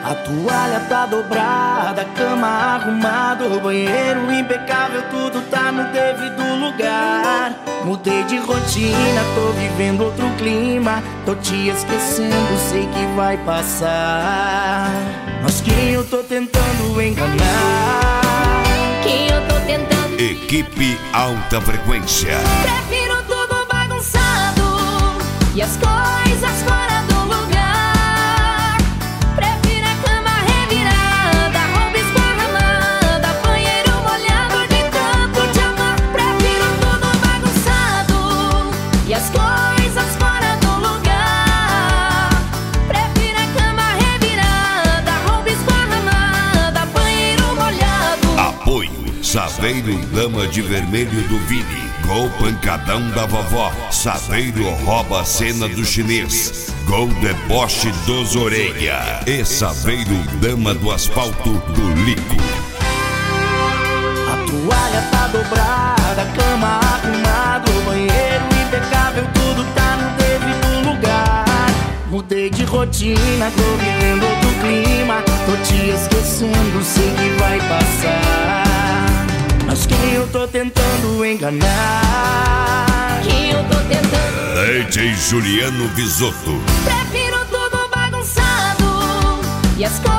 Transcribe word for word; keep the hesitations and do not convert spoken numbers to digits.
A toalha tá dobrada, a cama arrumada, o banheiro impecável, tudo tá no devido lugar. Mudei de rotina, tô vivendo outro clima, tô te esquecendo, sei que vai passar. Mas quem eu tô tentando enganar? Quem eu tô tentando? Equipe Alta Frequência. Prefiro tudo bagunçado e as coisas fora do lugar. Prefiro a cama revirada, roupa esparramada, banheiro molhado de tanto te amar. Prefiro tudo bagunçado e as coisas fora do lugar. Prefiro a cama revirada, roupa esparramada, banheiro molhado. Apoio Saveiro Dama de Vermelho do Vini. Gol Pancadão da Vovó. Saveiro rouba a cena do chinês. Gol Deboche dos Orelha. E Saveiro Dama do Asfalto do Lico. A toalha tá dobrada, a cama arrumada, o banheiro impecável, tudo tá no devido lugar. Mudei de rotina, tô vivendo outro clima, tô te esquecendo, sei que vai passar. Mas quem eu tô tentando enganar? Quem eu tô tentando? D J Juliano Bisotto. Prefiro tudo bagunçado e as coisas